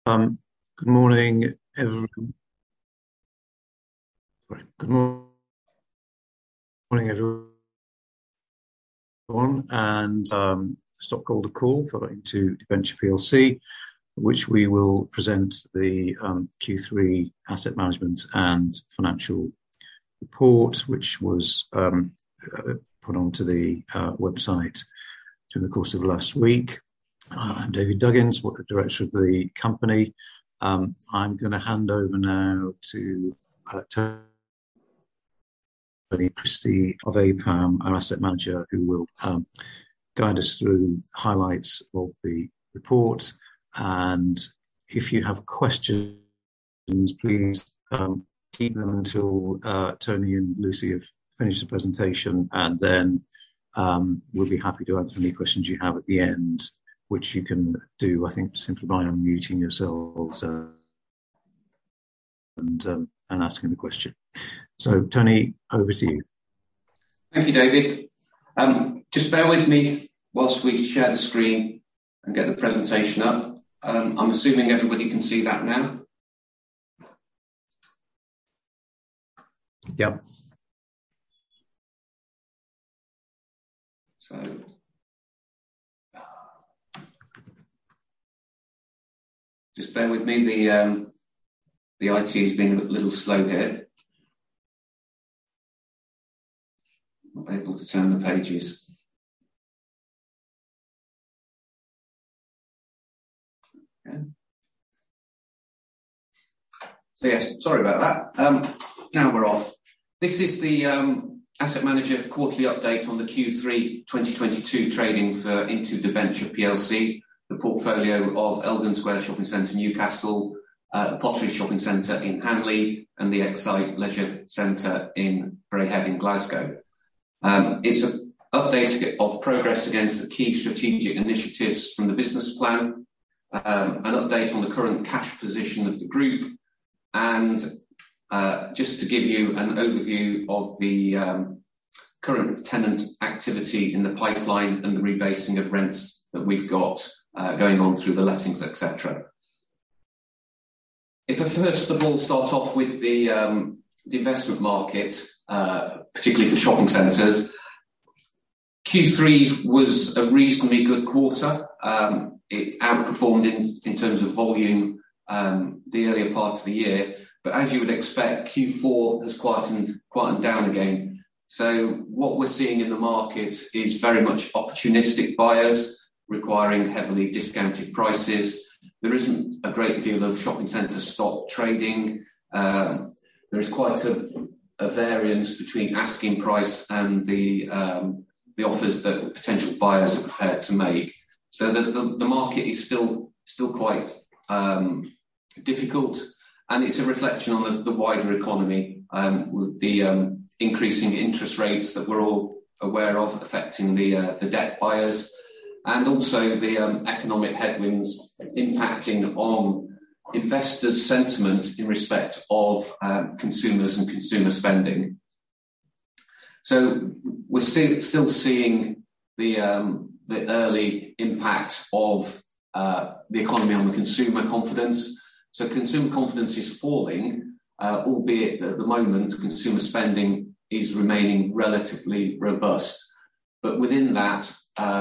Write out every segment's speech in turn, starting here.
Good morning, Good morning, everyone, and stockholder call following to Debenture PLC, which we will present the Q3 asset management and financial report, which was put onto the website during the course of last week. I'm David Duggins, director of the company. I'm going to hand over now to Tony Christie of APAM, our asset manager, who will guide us through highlights of the report. And if you have questions, please keep them until Tony and Lucy have finished the presentation, and then we'll be happy to answer any questions you have at the end, which you can do, I think, simply by unmuting yourselves and asking the question. So, Tony, over to you. Thank you, David. Just bear with me whilst we share the screen and get the presentation up. I'm assuming everybody can see that now. Yep. So, just bear with me. The IT has been a little slow here. Not able to turn the pages. Okay. So yes, sorry about that. Now we're off. This is the Asset Manager quarterly update on the Q3 2022 trading for Into Debenture PLC, the portfolio of Eldon Square Shopping Centre, Newcastle, the Pottery Shopping Centre in Hanley, and the Excite Leisure Centre in Braehead in Glasgow. It's an update of progress against the key strategic initiatives from the business plan, an update on the current cash position of the group, and just to give you an overview of the current tenant activity in the pipeline and the rebasing of rents that we've got going on through the lettings, etc. If I first of all start off with the investment market, particularly for shopping centres, Q3 was a reasonably good quarter. It outperformed in terms of volume the earlier part of the year, but as you would expect, Q4 has quietened down again. So what we're seeing in the market is very much opportunistic buyers requiring heavily discounted prices. There isn't a great deal of shopping centre stock trading. There is quite a variance between asking price and the offers that potential buyers are prepared to make. So the market is still quite difficult, and it's a reflection on the wider economy, with the increasing interest rates that we're all aware of affecting the debt buyers, and also the economic headwinds impacting on investors' sentiment in respect of consumers and consumer spending. So we're still seeing the early impact of the economy on the consumer confidence. So consumer confidence is falling, albeit that at the moment consumer spending is remaining relatively robust. But within that,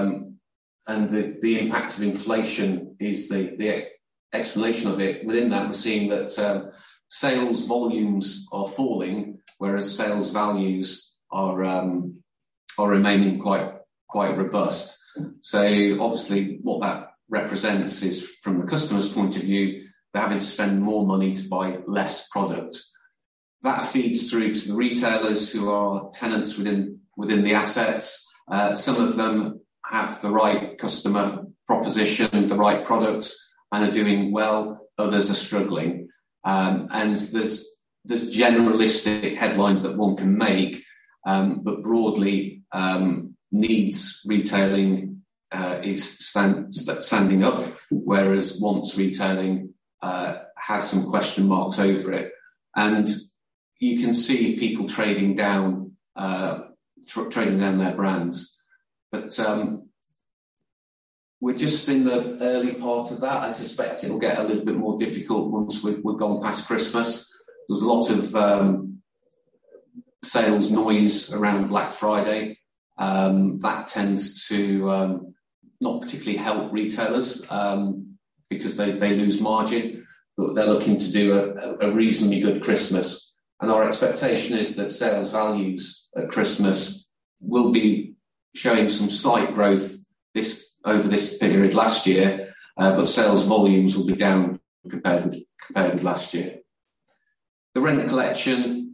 and the impact of inflation is the explanation of it. Within that, we're seeing that sales volumes are falling, whereas sales values are remaining quite robust. So obviously, what that represents is, from the customer's point of view, they're having to spend more money to buy less product. That feeds through to the retailers who are tenants within the assets. Some of them have the right customer proposition, the right product, and are doing well. Others are struggling. And there's generalistic headlines that one can make, but broadly, needs retailing is standing up, whereas wants retailing has some question marks over it. And you can see people trading down their brands. But We're just in the early part of that. I suspect it will get a little bit more difficult once we've gone past Christmas. There's a lot of sales noise around Black Friday. That tends to not particularly help retailers because they lose margin, but they're looking to do a reasonably good Christmas. And our expectation is that sales values at Christmas will be showing some slight growth over this period last year, but sales volumes will be down compared with last year. The rent collection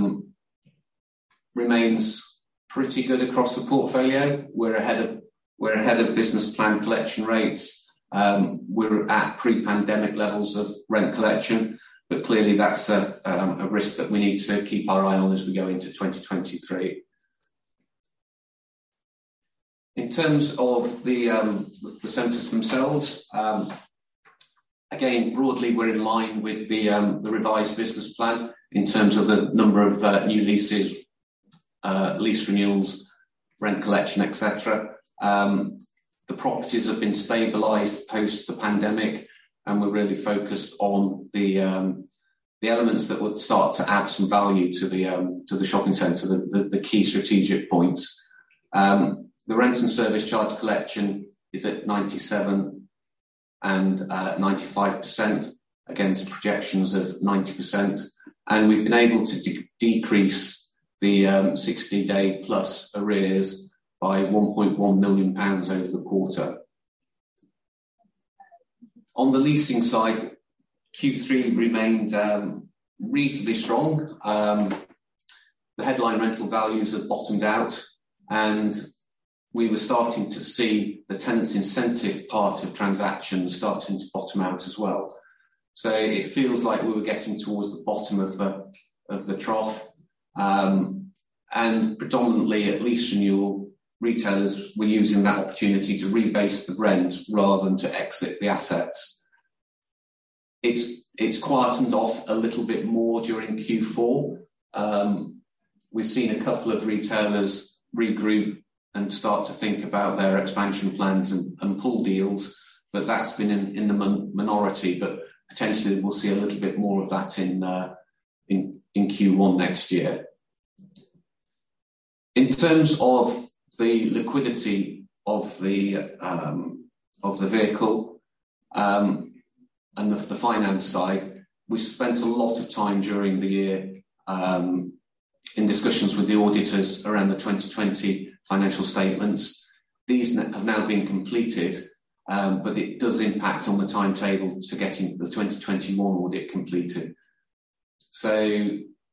remains pretty good across the portfolio. We're ahead of business plan collection rates. We're at pre-pandemic levels of rent collection, but clearly that's a risk that we need to keep our eye on as we go into 2023. In terms of the centres themselves, again, broadly we're in line with the revised business plan in terms of the number of new leases, lease renewals, rent collection, etc. The properties have been stabilised post the pandemic, and we're really focused on the elements that would start to add some value to the shopping centre, the key strategic points. The rent and service charge collection is at 97 and 95% against projections of 90%, and we've been able to decrease the 60-day plus arrears by £1.1 million over the quarter. On the leasing side, Q3 remained reasonably strong. The headline rental values have bottomed out, and we were starting to see the tenants' incentive part of transactions starting to bottom out as well. So it feels like we were getting towards the bottom of the trough, and predominantly at lease renewal, retailers were using that opportunity to rebase the rent rather than to exit the assets. It's quietened off a little bit more during Q4. We've seen a couple of retailers regroup and start to think about their expansion plans and pull deals, but that's been in the minority, but potentially we'll see a little bit more of that in Q1 next year. In terms of the liquidity of the vehicle and the finance side, we spent a lot of time during the year in discussions with the auditors around the 2020 financial statements. These have now been completed, but it does impact on the timetable to getting the 2021 audit completed. So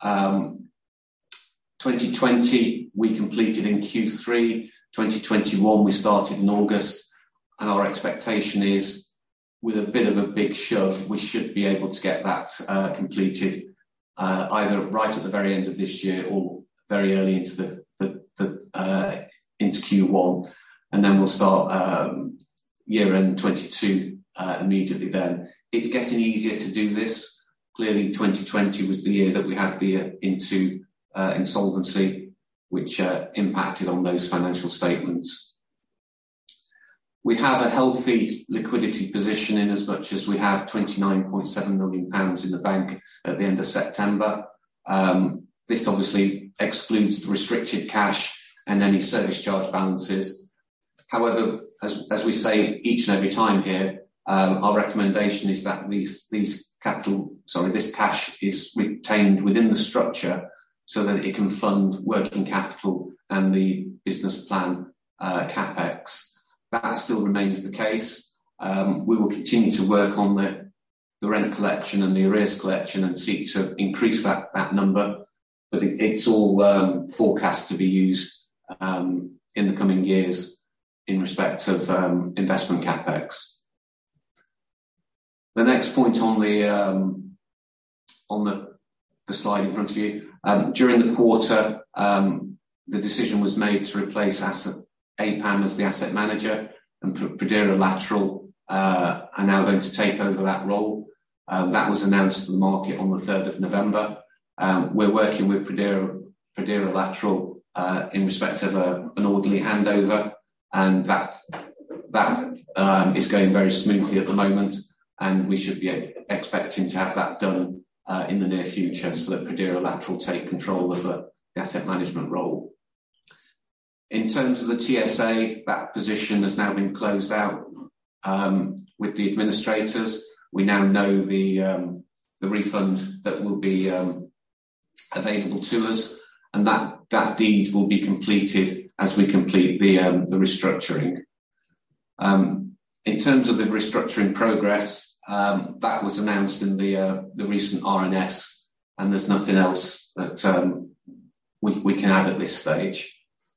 2020 we completed in Q3, 2021 we started in August, and our expectation is with a bit of a big shove we should be able to get that completed either right at the very end of this year or very early into into Q1, and then we'll start year-end 22 immediately then. It's getting easier to do this. Clearly 2020 was the year that we had the into insolvency, which impacted on those financial statements. We have a healthy liquidity position in as much as we have £29.7 million in the bank at the end of September. This obviously excludes the restricted cash and any service charge balances. However, as we say each and every time here, our recommendation is that this cash is retained within the structure so that it can fund working capital and the business plan capex. That still remains the case. We will continue to work on the rent collection and the arrears collection and seek to increase that number, but it's all forecast to be used in the coming years in respect of investment capex. The next point on the slide in front of you, during the quarter, the decision was made to replace APAM as the asset manager, and Pradera Lateral are now going to take over that role. That was announced to the market on the 3rd of November. We're working with Pradera Lateral in respect of an orderly handover, and that that is going very smoothly at the moment, and we should be expecting to have that done in the near future, so that Pradera Lateral will take control of the asset management role. In terms of the TSA, that position has now been closed out with the administrators. We now know the refund that will be available to us, and that deed will be completed as we complete the restructuring. In terms of the restructuring progress, that was announced in the recent RNS, and there's nothing else that we can add at this stage.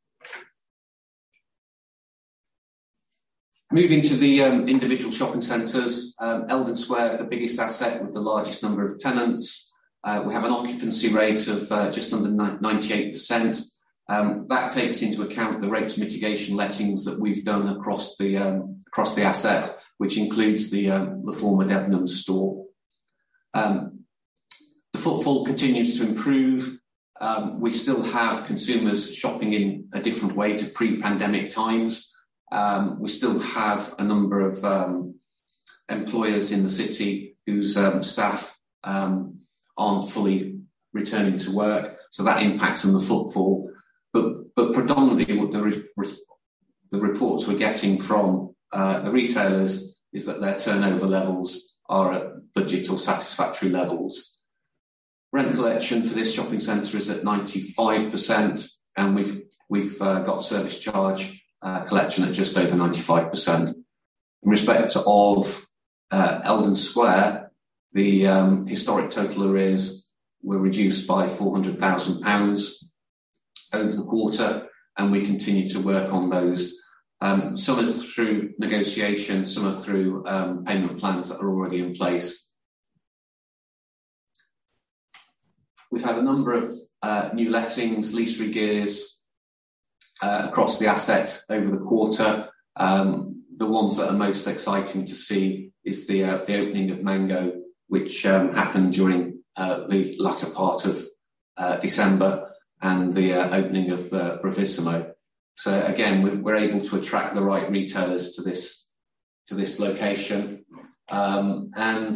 Moving to the individual shopping centres, Eldon Square, the biggest asset with the largest number of tenants. We have an occupancy rate of just under 98%. That takes into account the rates mitigation lettings that we've done across the asset, which includes the former Debenhams store. The footfall continues to improve. We still have consumers shopping in a different way to pre-pandemic times. We still have a number of employers in the city whose staff aren't fully returning to work, so that impacts on the footfall. But predominantly what the reports we're getting from the retailers is that their turnover levels are at budget or satisfactory levels. Rent collection for this shopping centre is at 95%, and we've got service charge collection at just over 95%. In respect of Eldon Square, the historic total arrears were reduced by £400,000 over the quarter, and we continue to work on those. Some are through negotiation, some are through payment plans that are already in place. We've had a number of new lettings, lease re-gears across the asset over the quarter. The ones that are most exciting to see is the opening of Mango, which happened during the latter part of December, and the opening of Bravissimo. So again, we're able to attract the right retailers to this location, and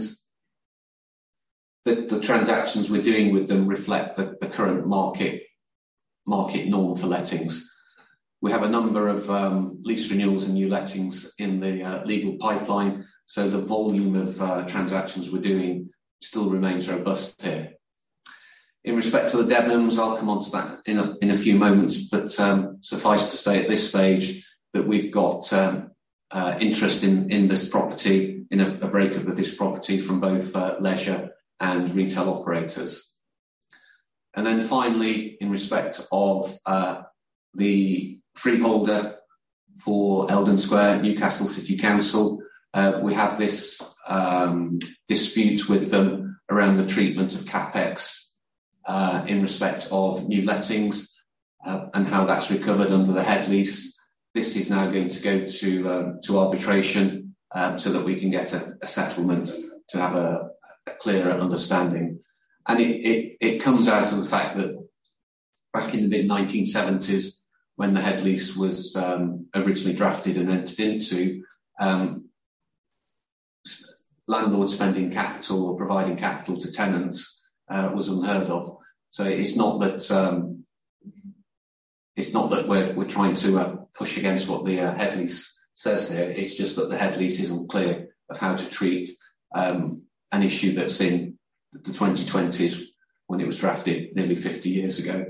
the transactions we're doing with them reflect the current market norm for lettings. We have a number of lease renewals and new lettings in the legal pipeline, so the volume of transactions we're doing still remains robust here. In respect to the Debenhams, I'll come on to that in a few moments, but suffice to say at this stage that we've got interest in this property, in a breakup of this property from both leisure and retail operators. And then finally, in respect of the freeholder for Eldon Square, Newcastle City Council, we have this dispute with them around the treatment of CapEx in respect of new lettings and how that's recovered under the head lease. This is now going to go to arbitration so that we can get a settlement to have a clearer understanding. And it comes out of the fact that back in the mid-1970s, when the head lease was originally drafted and entered into, landlords spending capital or providing capital to tenants was unheard of. So it's not that we're trying to push against what the head lease says here. It's just that the head lease isn't clear of how to treat an issue that's in the 2020s when it was drafted nearly 50 years ago.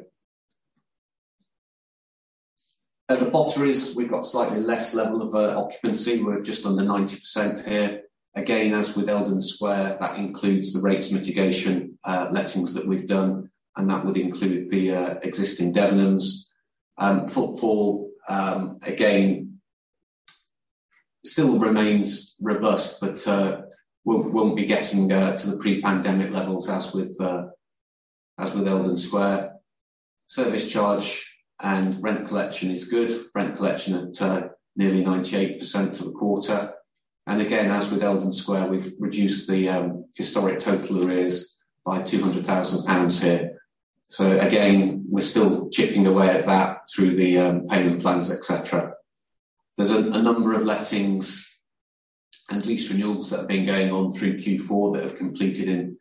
At the Potteries, we've got slightly less level of occupancy. We're just under 90% here. Again, as with Eldon Square, that includes the rates mitigation lettings that we've done, and that would include the existing Debenhams. Footfall, again, still remains robust, but won't be getting to the pre-pandemic levels as with Eldon Square. Service charge and rent collection is good. Rent collection at nearly 98% for the quarter. And again, as with Eldon Square, we've reduced the historic total arrears by £200,000 here. So again, we're still chipping away at that through the payment plans, etc. There's a number of lettings and lease renewals that have been going on through Q4 that have completed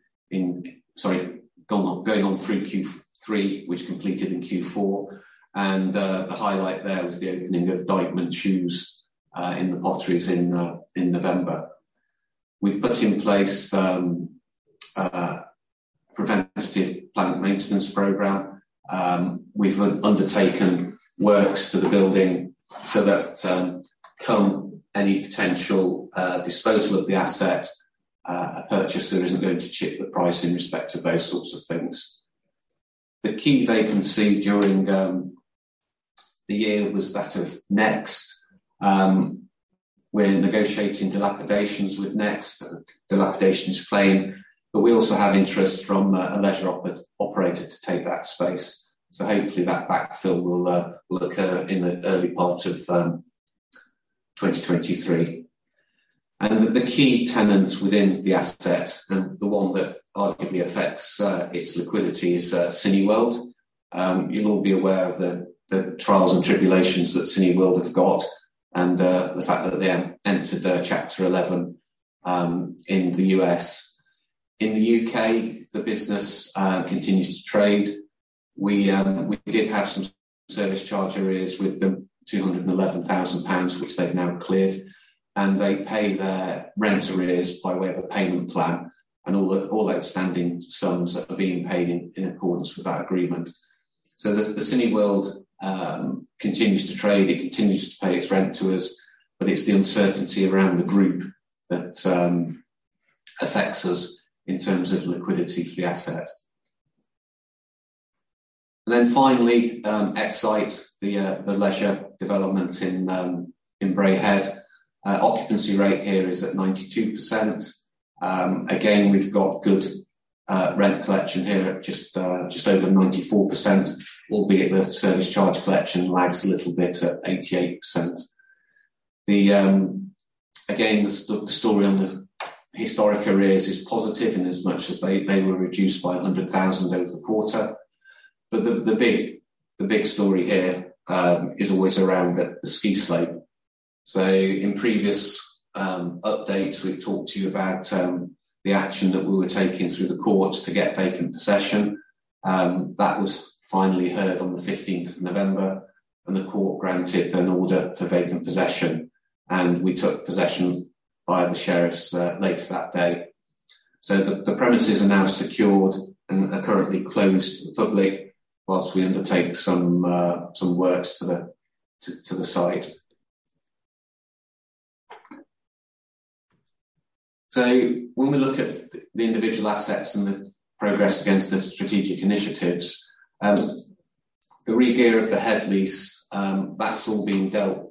going on through Q3, which completed in Q4. And the highlight there was the opening of Dykeman Shoes in the Potteries in November. We've put in place preventative plant maintenance program. We've undertaken works to the building so that come any potential disposal of the asset, a purchaser isn't going to chip the price in respect of those sorts of things. The key vacancy during the year was that of Next. We're negotiating dilapidations with Next, dilapidations claim, but we also have interest from a leisure operator to take that space. So hopefully that backfill will occur in the early part of 2023. And the key tenants within the asset, and the one that arguably affects its liquidity, is Cineworld. You'll all be aware of the trials and tribulations that Cineworld have got, and the fact that they entered Chapter 11 in the US. In the UK, the business continues to trade. We did have some service charge arrears with them, £211,000, which they've now cleared, and they pay their rent arrears by way of a payment plan, and all outstanding sums are being paid in accordance with that agreement. So the Cineworld continues to trade, it continues to pay its rent to us, but it's the uncertainty around the group that affects us in terms of liquidity for the asset. And then finally, Excite, the leisure development in Braehead. Occupancy rate here is at 92%. Again, we've got good rent collection here at just over 94%, albeit the service charge collection lags a little bit at 88%. Again, the story on the historic arrears is positive in as much as they were reduced by 100,000 over the quarter. But the big story here is always around the ski slope. So in previous updates, we've talked to you about the action that we were taking through the courts to get vacant possession. That was finally heard on the 15th of November, and the court granted an order for vacant possession, and we took possession by the sheriffs later that day. So the premises are now secured and are currently closed to the public whilst we undertake some works to the site. So when we look at the individual assets and the progress against the strategic initiatives, the re-gear of the head lease, that's been dealt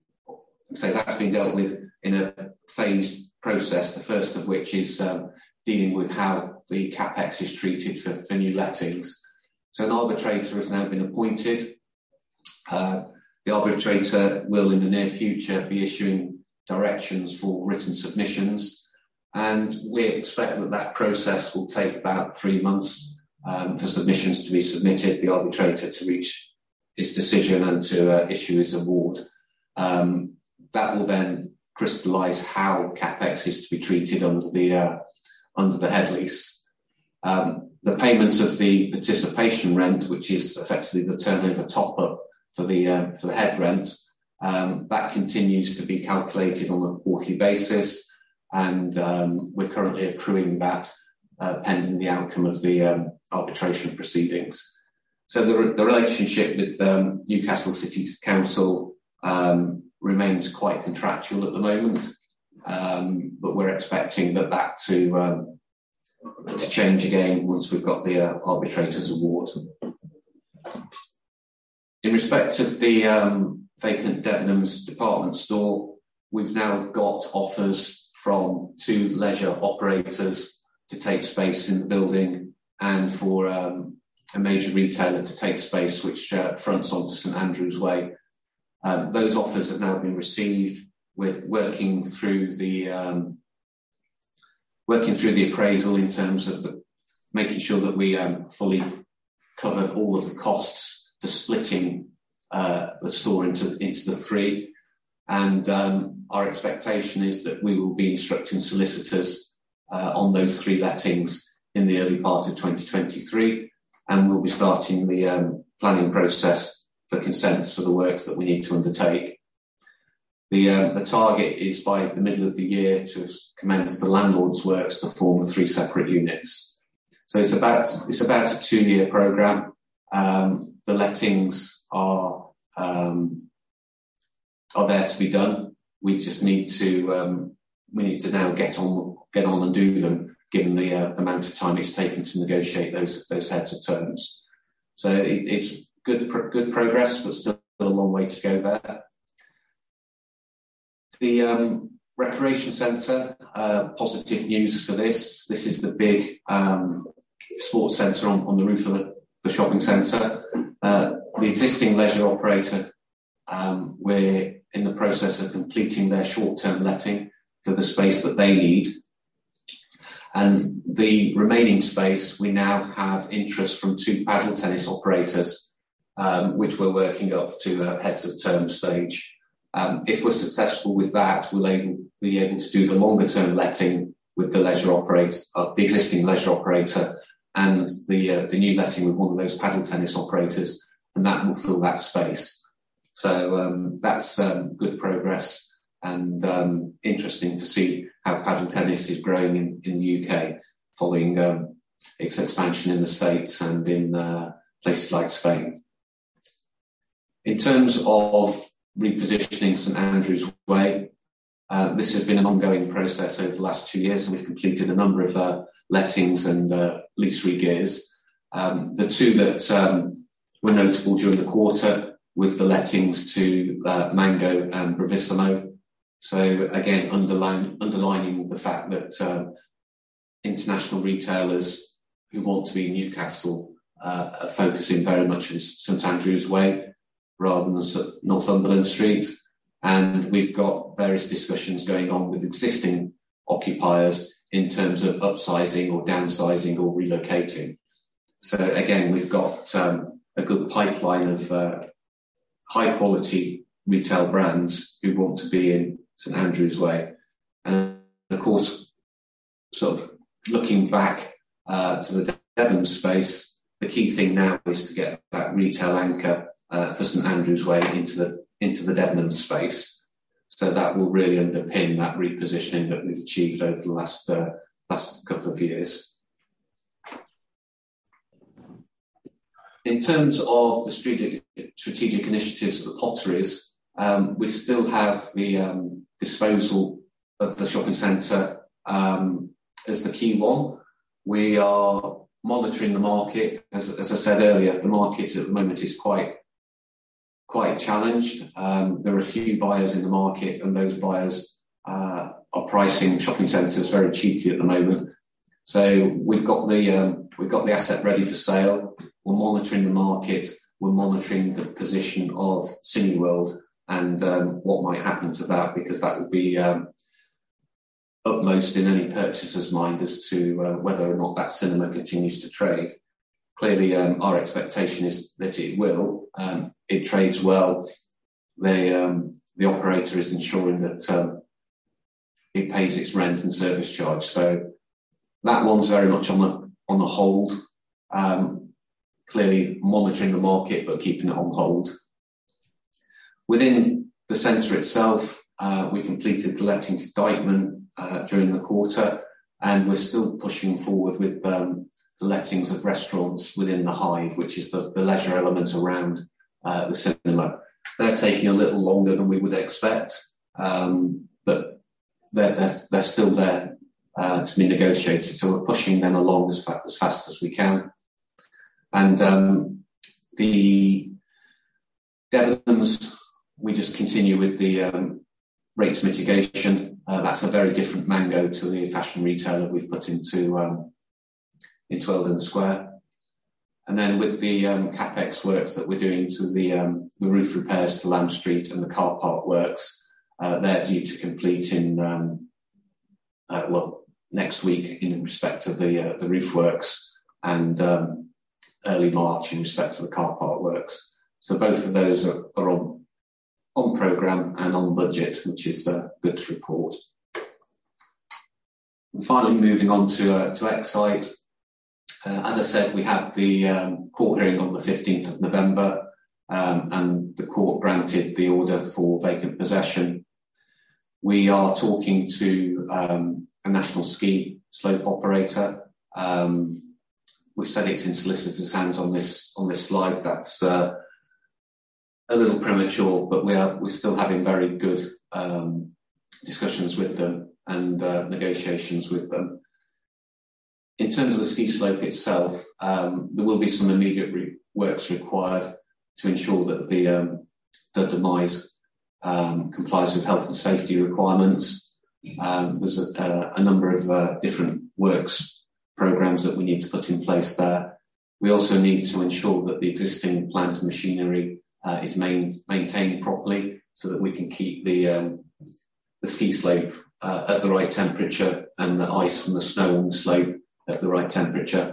with in a phased process, the first of which is dealing with how the CapEx is treated for new lettings. So an arbitrator has now been appointed. The arbitrator will in the near future be issuing directions for written submissions, and we expect that process will take about 3 months for submissions to be submitted, the arbitrator to reach his decision and to issue his award. That will then crystallise how CapEx is to be treated under the head lease. The payment of the participation rent, which is effectively the turnover top-up for the head rent, that continues to be calculated on a quarterly basis, and we're currently accruing that pending the outcome of the arbitration proceedings. So the relationship with Newcastle City Council remains quite contractual at the moment, but we're expecting that to change again once we've got the arbitrator's award. In respect of the vacant Debenhams department store, we've now got offers from 2 leisure operators to take space in the building, and for a major retailer to take space which fronts onto St Andrew's Way. Those offers have now been received. We're working through the appraisal in terms of making sure that we fully cover all of the costs for splitting the store into the 3. And our expectation is that we will be instructing solicitors on those 3 lettings in the early part of 2023, and we'll be starting the planning process for consents for the works that we need to undertake. The target is by the middle of the year to commence the landlord's works to form the 3 separate units. So it's about a 2-year programme. The lettings are there to be done. We just need to now get on and do them, given the amount of time it's taken to negotiate those heads of terms. So it's good progress, but still a long way to go there. The recreation centre, positive news for this. This is the big sports centre on the roof of the shopping centre. The existing leisure operator, we're in the process of completing their short-term letting for the space that they need. And the remaining space, we now have interest from 2 paddle tennis operators, which we're working up to a heads of term stage. If we're successful with that, we'll be able to do the longer term letting with the leisure operator, the existing leisure operator, and the new letting with one of those paddle tennis operators, and that will fill that space. So that's good progress, and interesting to see how paddle tennis is growing in the UK following its expansion in the States and in places like Spain. In terms of repositioning St Andrew's Way, this has been an ongoing process over the last 2 years, and we've completed a number of lettings and lease regears. The 2 that were notable during the quarter was the lettings to Mango and Bravissimo. So again, underlining the fact that international retailers who want to be in Newcastle are focusing very much on St Andrew's Way rather than Northumberland Street. And we've got various discussions going on with existing occupiers in terms of upsizing or downsizing or relocating. So again, we've got a good pipeline of high quality retail brands who want to be in St Andrew's Way. And of course, sort of looking back to the Debenhams space, the key thing now is to get that retail anchor for St Andrew's Way into the Debenhams space. So that will really underpin that repositioning that we've achieved over the last couple of years. In terms of the strategic initiatives at the Potteries, we still have the disposal of the shopping centre as the key one. We are monitoring the market. As I said earlier, the market at the moment is quite challenged. There are a few buyers in the market, and those buyers are pricing shopping centres very cheaply at the moment. So we've got the asset ready for sale. We're monitoring the market. We're monitoring the position of Cineworld and what might happen to that, because that will be upmost in any purchaser's mind as to whether or not that cinema continues to trade. Clearly, our expectation is that it will. It trades well. The operator is ensuring that it pays its rent and service charge. So that one's very much on the hold. Clearly monitoring the market, but keeping it on hold. Within the centre itself, we completed the letting to Dykeman during the quarter, and we're still pushing forward with the lettings of restaurants within the Hive, which is the leisure element around the cinema. They're taking a little longer than we would expect, but they're still there to be negotiated. So we're pushing them along as fast as we can. And the Debenhams, we just continue with the rates mitigation. That's a very different Mango to the fashion retailer we've put into Eldon Square. And then with the capex works that we're doing to the roof repairs to Lamb Street and the car park works, they're due to complete in next week in respect of the roof works, and early March in respect to the car park works. So both of those are on programme and on budget, which is good to report. And finally, moving on to Exite. As I said, we had the court hearing on the 15th of November, and the court granted the order for vacant possession. We are talking to a national ski slope operator. We've said it's in solicitors' hands on this slide. That's a little premature, but we're still having very good discussions with them and negotiations with them. In terms of the ski slope itself, there will be some immediate works required to ensure that the demise complies with health and safety requirements. There's a number of different works programs that we need to put in place there. We also need to ensure that the existing plant and machinery is maintained properly so that we can keep the ski slope at the right temperature and the ice and the snow on the slope at the right temperature.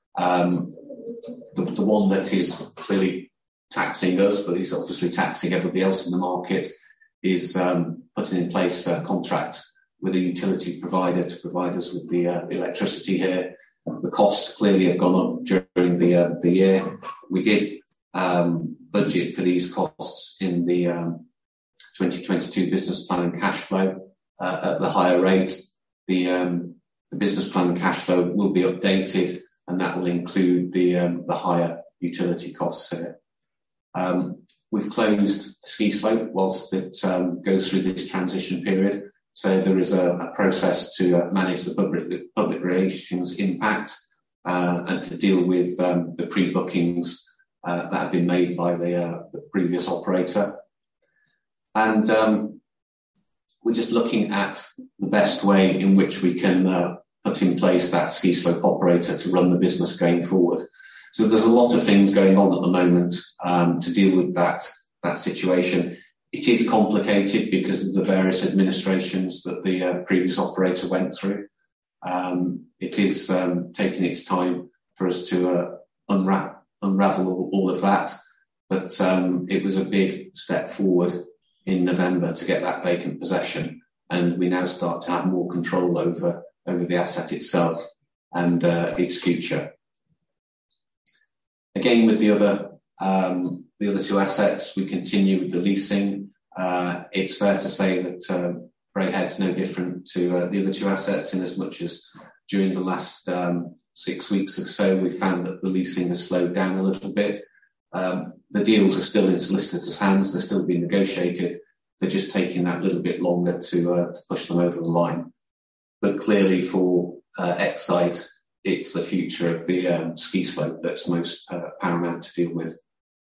The one that is clearly taxing us, but is obviously taxing everybody else in the market, is putting in place a contract with a utility provider to provide us with the electricity here. The costs clearly have gone up during the year. We did budget for these costs in the 2022 business plan and cash flow at the higher rate. The business plan and cash flow will be updated, and that will include the higher utility costs here. We've closed the ski slope whilst it goes through this transition period. So there is a process to manage the public relations impact and to deal with the pre-bookings that have been made by the previous operator. And we're just looking at the best way in which we can put in place that ski slope operator to run the business going forward. So there's a lot of things going on at the moment to deal with that situation. It is complicated because of the various administrations that the previous operator went through. It is taking its time for us to unravel all of that, but it was a big step forward in November to get that vacant possession, and we now start to have more control over the asset itself and its future. Again, with the other two assets, we continue with the leasing. It's fair to say that Braehead's no different to the other two assets, in as much as during the last 6 weeks or so, we found that the leasing has slowed down a little bit. The deals are still in solicitors' hands. They're still being negotiated. They're just taking that little bit longer to push them over the line. But clearly for Exite, it's the future of the ski slope that's most paramount to deal with.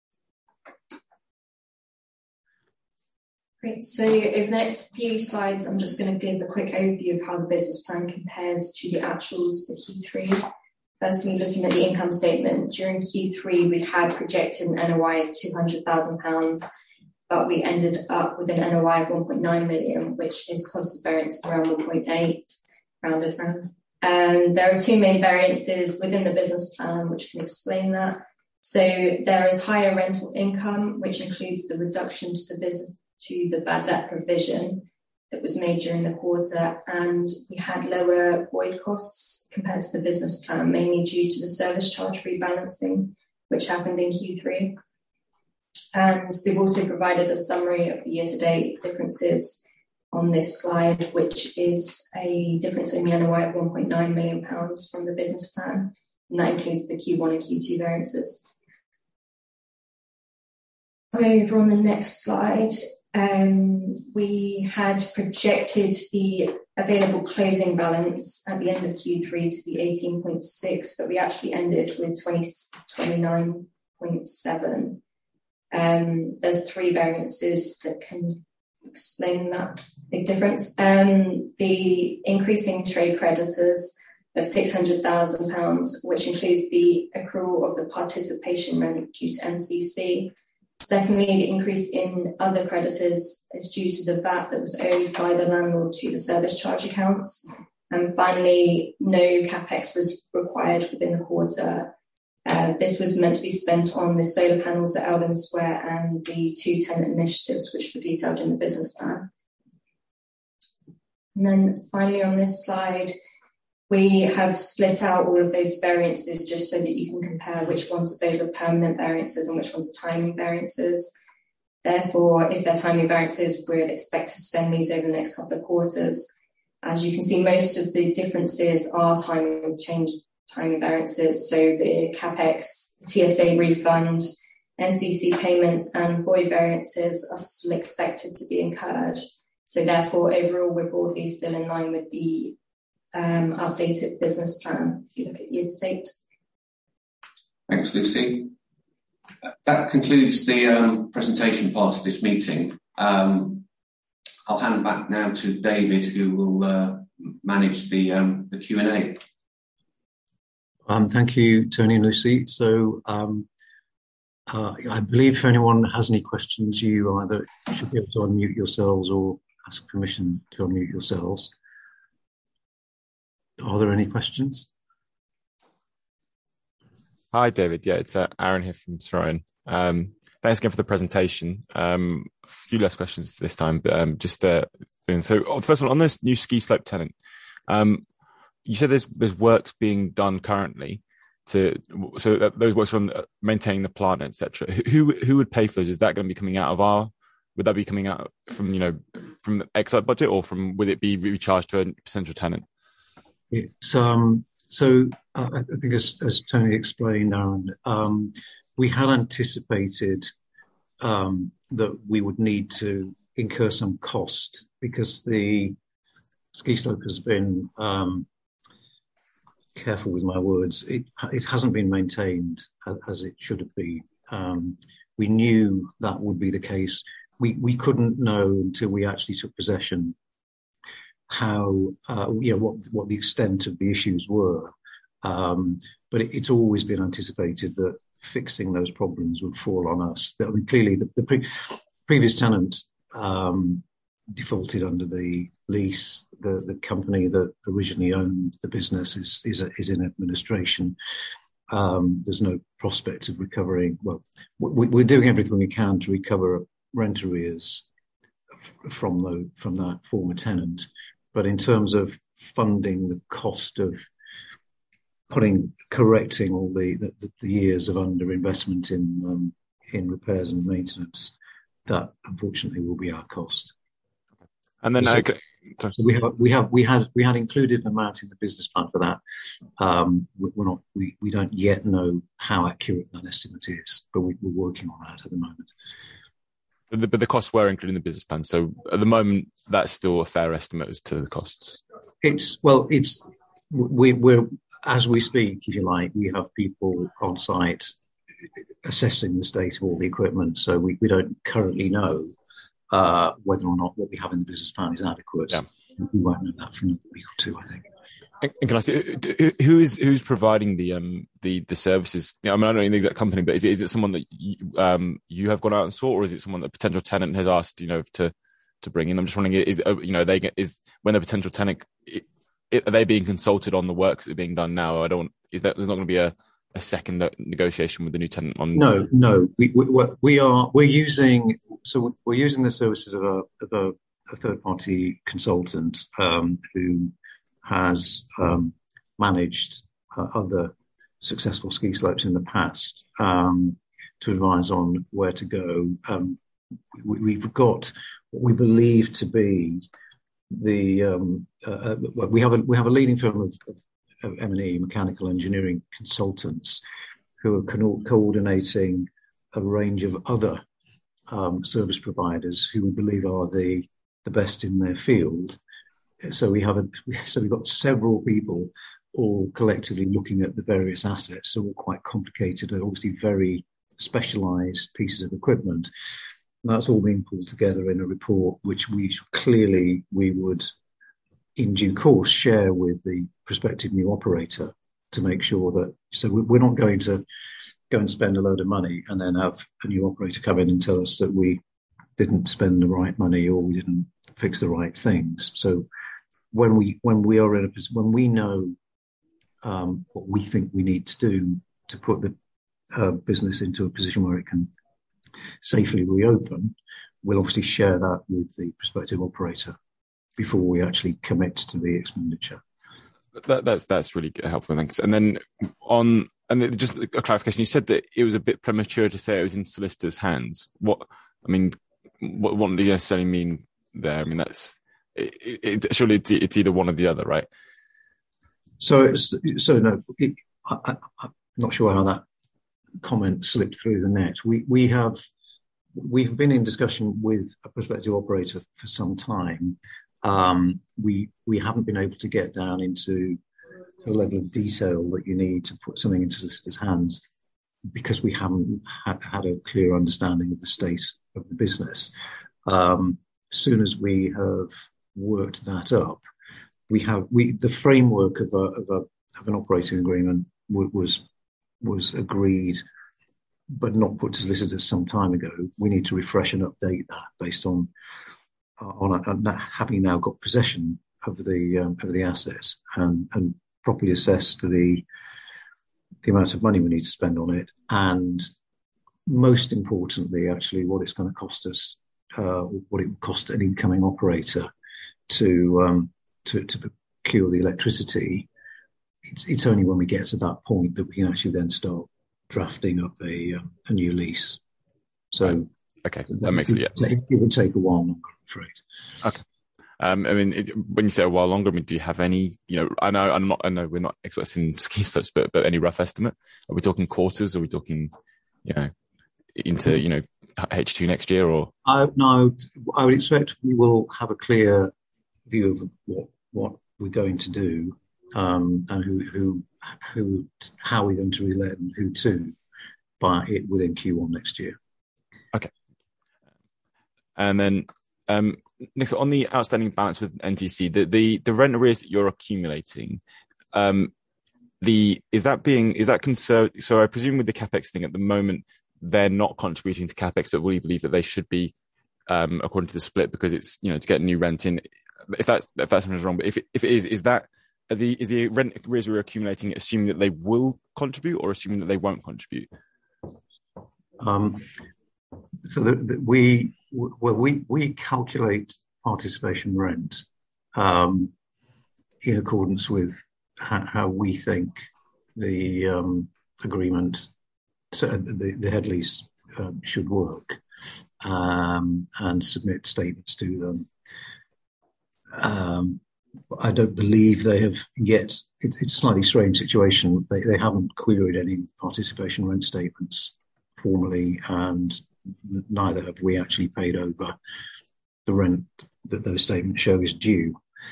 Great. So over the next few slides, I'm just going to give a quick overview of how the business plan compares to the actuals for Q3. Firstly, looking at the income statement, during Q3, we had projected an NOI of £200,000, but we ended up with an NOI of 1.9 million, which is positive variance of around 1.8, rounded round. There are two main variances within the business plan, which can explain that. So there is higher rental income, which includes the reduction to the bad debt provision that was made during the quarter, and we had lower void costs compared to the business plan, mainly due to the service charge rebalancing, which happened in Q3. And we've also provided a summary of the year-to-date differences on this slide, which is a difference in the NOI of £1.9 million from the business plan, and that includes the Q1 and Q2 variances. Over on the next slide, we had projected the available closing balance at the end of Q3 to be 18.6, but we actually ended with 29.7. There's three variances that can explain that big difference. The increasing trade creditors of £600,000, which includes the accrual of the participation rent due to NCC. Secondly, the increase in other creditors is due to the VAT that was owed by the landlord to the service charge accounts. And finally, no capex was required within the quarter This was meant to be spent on the solar panels at Eldon Square and the 2 tenant initiatives, which were detailed in the business plan. And then finally on this slide, we have split out all of those variances just so that you can compare which ones of those are permanent variances and which ones are timing variances. Therefore, if they're timing variances, we'd expect to spend these over the next couple of quarters. As you can see, most of the differences are timing variances. So the CapEx, TSA refund, NCC payments and void variances are still expected to be incurred. So therefore, overall, we're broadly still in line with the updated business plan if you look at year to date. Thanks, Lucy. That concludes the presentation part of this meeting. I'll hand back now to David, who will manage the Q&A. Thank you, Tony and Lucy. So I believe if anyone has any questions, you either should be able to unmute yourselves or ask permission to unmute yourselves. Are there any questions? Hi, David. Yeah, it's Aaron here from Sorian. Thanks again for the presentation. A few less questions this time, but so first of all, on this new ski slope tenant, you said there's works being done currently so those works on maintaining the plant, etc. Who would pay for those? Is that going to be coming out of would that be coming out from from the Excite budget, or would it be recharged to a potential tenant? It's so I think as Tony explained, Aaron, we had anticipated that we would need to incur some cost because the ski slope has been careful with my words. It hasn't been maintained as it should have been. We knew that would be the case. We couldn't know until we actually took possession how what the extent of the issues were. But it's always been anticipated that fixing those problems would fall on us. I mean, clearly the previous tenant defaulted under the lease. The company that originally owned the business is in administration. There's no prospect of recovering. Well, we're doing everything we can to recover rent arrears from that former tenant. But in terms of funding the cost of correcting all the years of underinvestment in repairs and maintenance, that unfortunately will be our cost. And then so we had included an amount in the business plan for that. We don't yet know how accurate that estimate is, but we're working on that at the moment. But the costs were included in the business plan. So at the moment, that's still a fair estimate as to the costs. We're as we speak, if you like, we have people on site assessing the state of all the equipment. So we don't currently know whether or not what we have in the business plan is adequate. Yeah. We won't know that for another week or two, I think. And can I say who's providing the services? I mean, I don't know the exact company, but is it someone that you have gone out and sought, or is it someone that a potential tenant has asked to bring in? I'm just wondering, is when the potential tenant, are they being consulted on the works that are being done now? There's not going to be a second negotiation with the new tenant on? No. We're using the services of a third party consultant who has managed other successful ski slopes in the past to advise on where to go. We've got what we believe to be we have a leading firm of M&E, mechanical engineering consultants, who are coordinating a range of other service providers who we believe are the best in their field. So we've got several people all collectively looking at the various assets. So all quite complicated and obviously very specialised pieces of equipment. And that's all being pulled together in a report, which we would, in due course, share with the prospective new operator to make sure that. So we're not going to go and spend a load of money and then have a new operator come in and tell us that we didn't spend the right money or we didn't fix the right things. So when we know what we think we need to do, to put the business into a position where it can safely reopen, we'll obviously share that with the prospective operator before we actually commit to the expenditure. That's really helpful, thanks. And then just a clarification, you said that it was a bit premature to say it was in solicitors' hands. What do you necessarily mean there? I mean, surely it's either one or the other, right? So no, I'm not sure how that comment slipped through the net. We have been in discussion with a prospective operator for some time. We haven't been able to get down into the level of detail that you need to put something into solicitors' hands because we haven't had a clear understanding of the state of the business. As soon as we have worked that up, the framework of an operating agreement was agreed, but not put to solicitors some time ago. We need to refresh and update that based on having now got possession of the assets and properly assessed the amount of money we need to spend on it, and most importantly, actually, what it's going to cost us, what it would cost an incoming operator to procure the electricity. It's only when we get to that point that we can actually then start drafting up a new lease. So okay, that makes it. Yeah. It would take a while longer, I'm afraid. Okay. When you say a while longer, do you have any? I know we're not experts in ski slopes, but any rough estimate? Are we talking quarters? Are we talking, into H2 next year? Or no, I would expect we will have a clear view of what we're going to do, and how we're going to relet and who to within Q1 next year. Okay. And then next, on the outstanding balance with NTC, the rent arrears that you're accumulating, is that conserved? So I presume with the capex thing at the moment, they're not contributing to capex, but will you believe that they should be, according to the split, because it's to get new rent in? If that something's wrong, but if it is that is the rent arrears we're accumulating assuming that they will contribute or assuming that they won't contribute? So we calculate participation rent in accordance with how we think the agreement, so the head lease should work, and submit statements to them. I don't believe they have yet. It's a slightly strange situation. They haven't queried any participation rent statements formally, and neither have we actually paid over the rent that those statements show is due.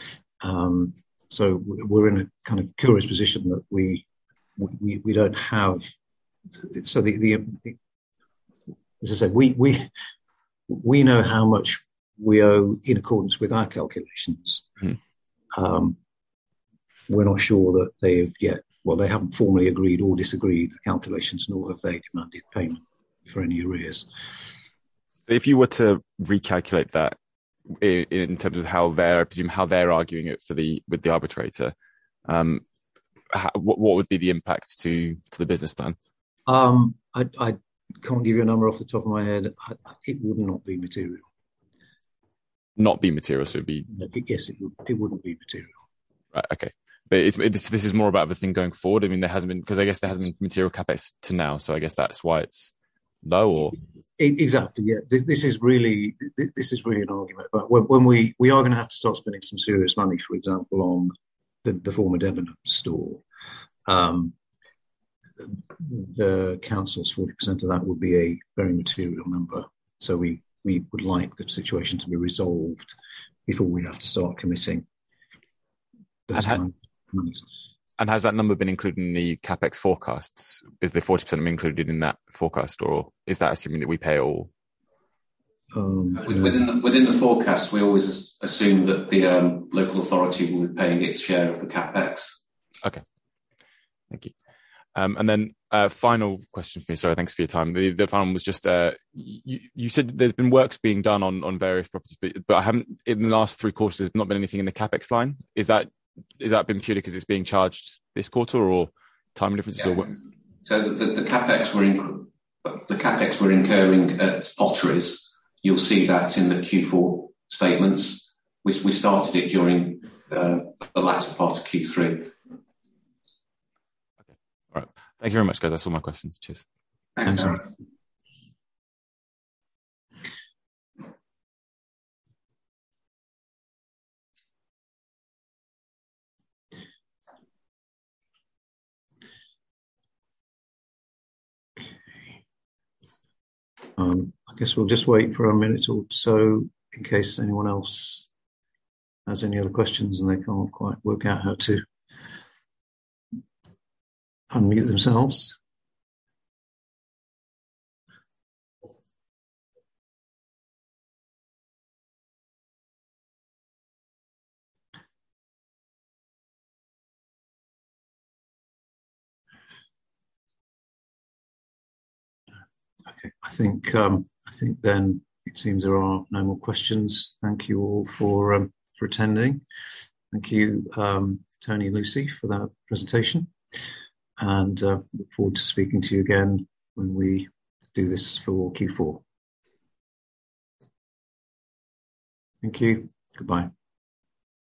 So we're in a kind of curious position that we don't have. So as I said, we know how much we owe in accordance with our calculations. We're not sure that they have yet. Well, they haven't formally agreed or disagreed the calculations, nor have they demanded payment for any arrears. If you were to recalculate that in terms of how they're arguing it with the arbitrator, what would be the impact to the business plan? I can't give you a number off the top of my head. It would not be material. Not be material, so it'd be. Yes, it wouldn't be material. Right. Okay. But this is more about the thing going forward. I mean, there hasn't been, because I guess there hasn't been material capex to now, so I guess that's why it's low. Or exactly, yeah. This is really an argument. But when we are going to have to start spending some serious money, for example, on the former Debenhams store, the council's 40% of that would be a very material number. So we would like the situation to be resolved before we have to start committing those kind of monies. And has that number been included in the capex forecasts? Is the 40% included in that forecast, or is that assuming that we pay all? Within the forecast, we always assume that the local authority will be paying its share of the capex. Okay, thank you. And then final question for me. Sorry, thanks for your time. The final one was just you said there's been works being done on various properties, but I haven't, in the last 3 quarters, there's not been anything in the capex line. Is that been purely because it's being charged this quarter, or time differences? Yeah. Or what? So the capex we're incurring at Potteries, you'll see that in the Q4 statements. We started it during the latter part of Q3. Okay. All right. Thank you very much, guys. That's all my questions. Cheers. Thanks, Aaron. I guess we'll just wait for a minute or so in case anyone else has any other questions and they can't quite work out how to unmute themselves. Okay, I think then it seems there are no more questions. Thank you all for attending. Thank you, Tony and Lucy, for that presentation, and look forward to speaking to you again when we do this for Q4. Thank you. Goodbye.